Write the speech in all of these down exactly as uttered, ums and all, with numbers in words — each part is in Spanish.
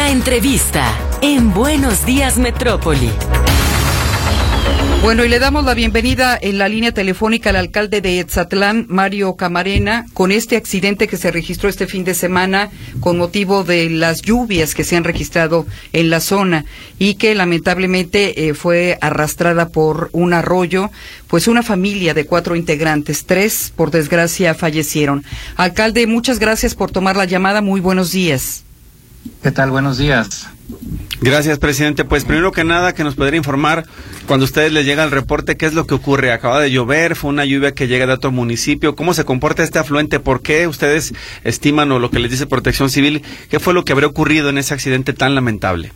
La entrevista en Buenos Días Metrópoli. Bueno, y le damos la bienvenida en la línea telefónica al alcalde de Etzatlán, Mario Camarena, con este accidente que se registró este fin de semana con motivo de las lluvias que se han registrado en la zona y que lamentablemente eh, fue arrastrada por un arroyo, pues una familia de cuatro integrantes, tres por desgracia fallecieron. Alcalde, muchas gracias por tomar la llamada, muy buenos días. ¿Qué tal? Buenos días. Gracias, presidente. Pues primero que nada, que nos podría informar, cuando a ustedes les llega el reporte, ¿qué es lo que ocurre? Acaba de llover, fue una lluvia que llega de otro municipio, ¿cómo se comporta este afluente? ¿Por qué ustedes estiman, o lo que les dice Protección Civil, qué fue lo que habría ocurrido en ese accidente tan lamentable?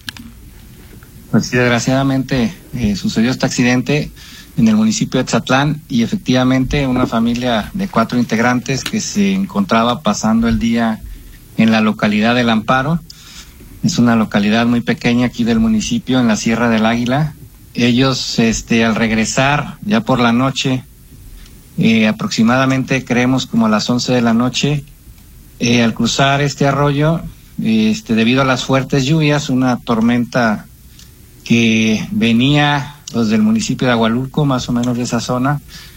Pues sí, desgraciadamente eh, sucedió este accidente en el municipio de Etzatlán y efectivamente una familia de cuatro integrantes que se encontraba pasando el día en la localidad del Amparo. Es una localidad muy pequeña aquí del municipio, en la Sierra del Águila. Ellos, este, al regresar ya por la noche, eh, aproximadamente creemos como a las once de la noche, eh, al cruzar este arroyo, este, debido a las fuertes lluvias, una tormenta que venía pues, del municipio de Agualulco, más o menos de esa zona,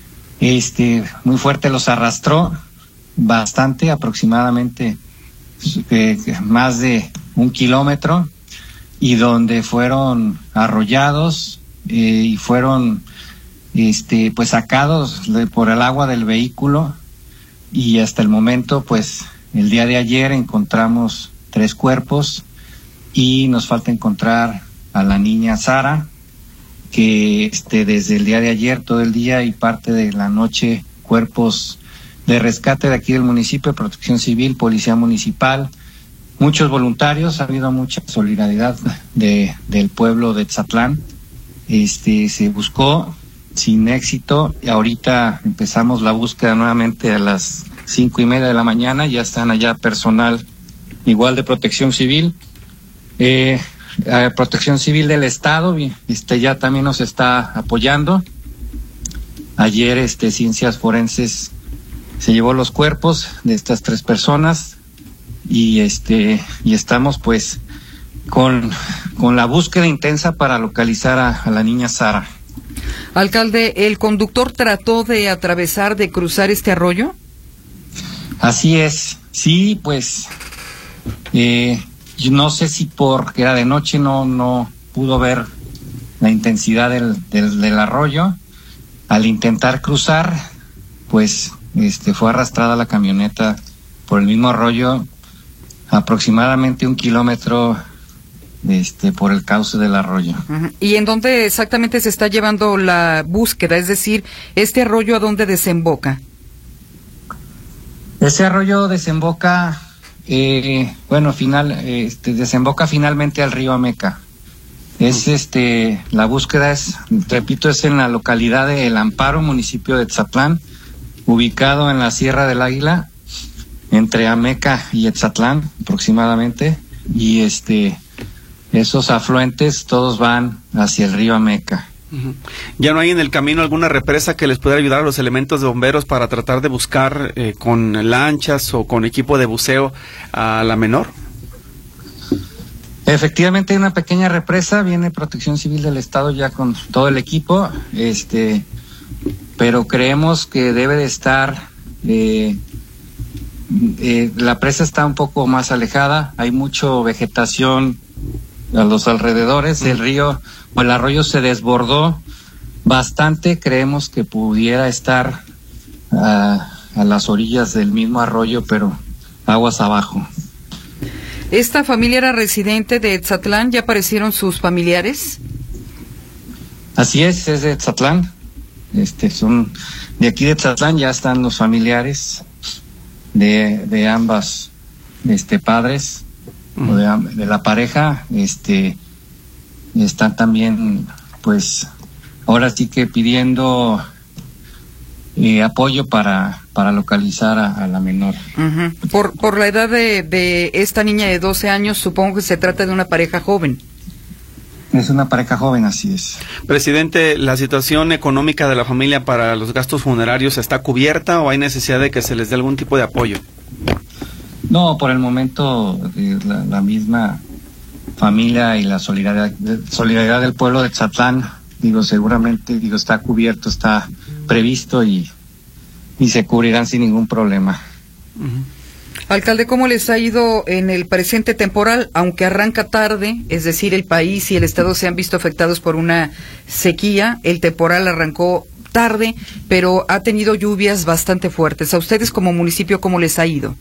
este, muy fuerte, los arrastró bastante, aproximadamente eh, más de un kilómetro, y donde fueron arrollados eh, y fueron este pues sacados de, por el agua del vehículo, y hasta el momento pues el día de ayer encontramos tres cuerpos y nos falta encontrar a la niña Sara, que este desde el día de ayer todo el día y parte de la noche cuerpos de rescate de aquí del municipio, Protección Civil, Policía Municipal, muchos voluntarios, ha habido mucha solidaridad de, del pueblo de Etzatlán. Este, se buscó sin éxito y ahorita empezamos la búsqueda nuevamente a las cinco y media de la mañana. Ya están allá personal igual de Protección Civil, eh, eh, Protección Civil del Estado, este ya también nos está apoyando. Ayer este Ciencias Forenses se llevó los cuerpos de estas tres personas. Y este y estamos pues con, con la búsqueda intensa para localizar a, a la niña Sara. Alcalde, ¿el conductor trató de atravesar, de cruzar este arroyo? Así es, sí, pues eh, yo no sé si porque era de noche no no pudo ver la intensidad del, del, del arroyo. Al intentar cruzar, pues este fue arrastrada la camioneta por el mismo arroyo, aproximadamente un kilómetro este por el cauce del arroyo. Uh-huh. ¿Y en dónde exactamente se está llevando la búsqueda? Es decir, ¿este arroyo a dónde desemboca? Ese arroyo desemboca, eh, bueno, final, este, desemboca finalmente al río Ameca. Es este, la búsqueda es, repito, es en la localidad de El Amparo, municipio de Etzatlán, ubicado en la Sierra del Águila, entre Ameca y Etzatlán aproximadamente, y este esos afluentes todos van hacia el río Ameca. Uh-huh. ¿Ya no hay en el camino alguna represa que les pueda ayudar a los elementos de bomberos para tratar de buscar eh, con lanchas o con equipo de buceo a la menor? Efectivamente hay una pequeña represa, viene Protección Civil del Estado ya con todo el equipo, este pero creemos que debe de estar eh, Eh, la presa está un poco más alejada, hay mucha vegetación a los alrededores, el río o el arroyo se desbordó bastante, creemos que pudiera estar a, a las orillas del mismo arroyo, pero aguas abajo. ¿Esta familia era residente de Etzatlán? ¿Ya aparecieron sus familiares? Así es, es de Etzatlán, este, son de aquí de Etzatlán, ya están los familiares de de ambas este padres uh-huh. o de, de la pareja, este están también pues ahora sí que pidiendo eh, apoyo para para localizar a, a la menor. Uh-huh. Por por la edad de de esta niña de doce años, supongo que se trata de una pareja joven. Es una pareja joven, así es. Presidente, ¿la situación económica de la familia para los gastos funerarios está cubierta o hay necesidad de que se les dé algún tipo de apoyo? No, por el momento eh, la, la misma familia y la solidaridad, solidaridad del pueblo de Etzatlán, digo, seguramente, digo, está cubierto, está previsto y, y se cubrirán sin ningún problema. Uh-huh. Alcalde, ¿cómo les ha ido en el presente temporal? Aunque arranca tarde, es decir, el país y el estado se han visto afectados por una sequía, el temporal arrancó tarde, pero ha tenido lluvias bastante fuertes. ¿A ustedes como municipio cómo les ha ido?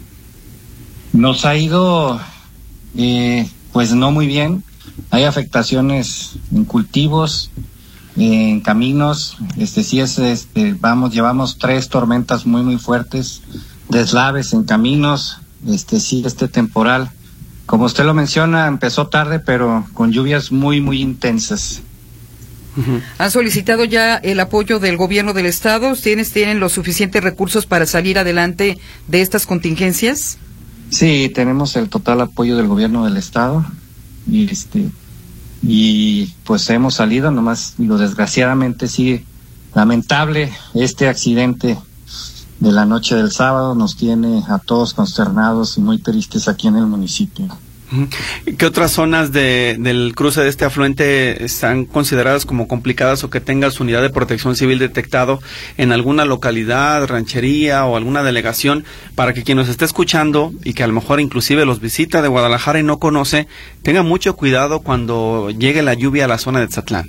Nos ha ido, eh, pues no muy bien. Hay afectaciones en cultivos, eh, en caminos. Este sí es, este, vamos, llevamos tres tormentas muy muy fuertes, deslaves en caminos. Este sí, este temporal, como usted lo menciona, empezó tarde, pero con lluvias muy muy intensas. Uh-huh. ¿Han solicitado ya el apoyo del gobierno del estado? ¿Ustedes tienen los suficientes recursos para salir adelante de estas contingencias? Sí, tenemos el total apoyo del gobierno del estado y este y pues hemos salido, nomás digo, desgraciadamente sí, lamentable este accidente de la noche del sábado nos tiene a todos consternados y muy tristes aquí en el municipio. ¿Qué otras zonas de, del cruce de este afluente están consideradas como complicadas o que tenga su unidad de protección civil detectado en alguna localidad, ranchería o alguna delegación, para que quien nos esté escuchando y que a lo mejor inclusive los visita de Guadalajara y no conoce, tenga mucho cuidado cuando llegue la lluvia a la zona de Etzatlán?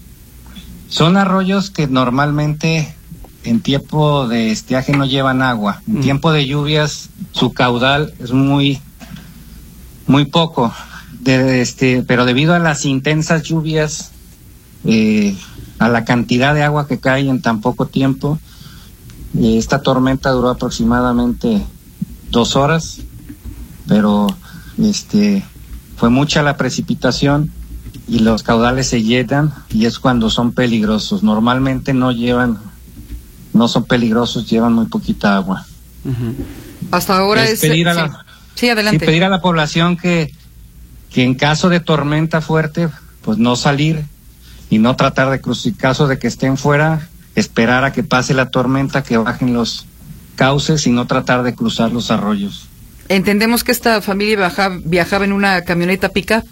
Son arroyos que normalmente en tiempo de estiaje no llevan agua. En mm. tiempo de lluvias su caudal es muy muy poco, de, este, pero debido a las intensas lluvias, eh, a la cantidad de agua que cae en tan poco tiempo, eh, esta tormenta duró aproximadamente dos horas, pero este fue mucha la precipitación y los caudales se llenan y es cuando son peligrosos. Normalmente no llevan, no son peligrosos, llevan muy poquita agua. Uh-huh. Hasta ahora es, es pedir a la, sí. Sí, adelante. Y pedir a la población que, que en caso de tormenta fuerte, pues no salir y no tratar de cruzar. En caso de que estén fuera, esperar a que pase la tormenta, que bajen los cauces y no tratar de cruzar los arroyos. Entendemos que esta familia viaja, viajaba en una camioneta pick-up.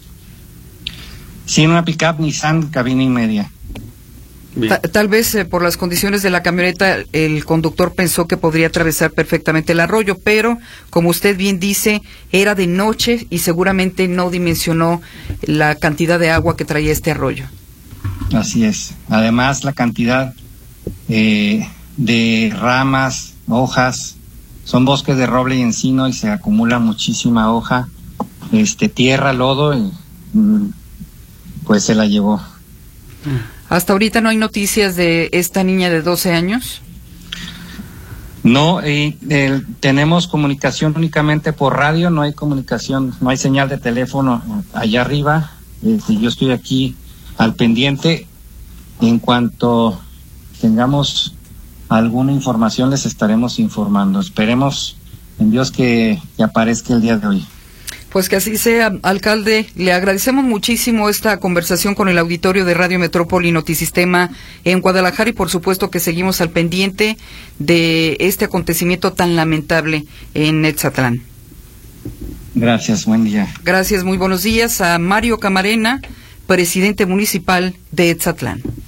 Sí, en una pick-up Nissan, cabina y media. Ta- tal vez eh, por las condiciones de la camioneta el conductor pensó que podría atravesar perfectamente el arroyo, pero como usted bien dice, era de noche y seguramente no dimensionó la cantidad de agua que traía este arroyo. Así es. Además, la cantidad eh, de ramas, hojas, son bosques de roble y encino y se acumula muchísima hoja, este, tierra, lodo y pues se la llevó. ¿Hasta ahorita no hay noticias de esta niña de doce años? No, eh, eh, tenemos comunicación únicamente por radio, no hay comunicación, no hay señal de teléfono allá arriba. Eh, yo estoy aquí al pendiente. En cuanto tengamos alguna información les estaremos informando. Esperemos en Dios que, que aparezca el día de hoy. Pues que así sea, alcalde. Le agradecemos muchísimo esta conversación con el auditorio de Radio Metrópoli Notisistema en Guadalajara y por supuesto que seguimos al pendiente de este acontecimiento tan lamentable en Etzatlán. Gracias, buen día. Gracias, muy buenos días a Mario Camarena, presidente municipal de Etzatlán.